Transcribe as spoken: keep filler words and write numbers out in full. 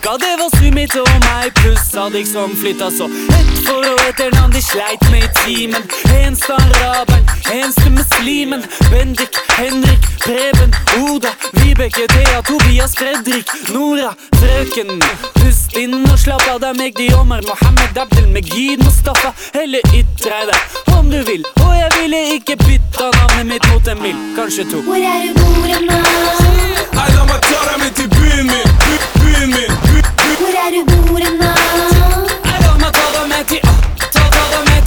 uka. Det var Sumit og meg pluss Sadik som flytta så ett for og etter navn de sleit med i timen. Eneste araberen, eneste muslimen. Bendik, Henrik, Preben, Oda, Vibeke, Thea, Tobias, Fredrik, Nora, frøken. Pust inn og slapp av deg, Megdi, Omar, Mohammed, Abdel, Megid, Mustafa. Eller ytre deg om du vil, og jeg ville ikke bytta navnet mitt mot en mil, kanskje to. Hvor er du bor nå?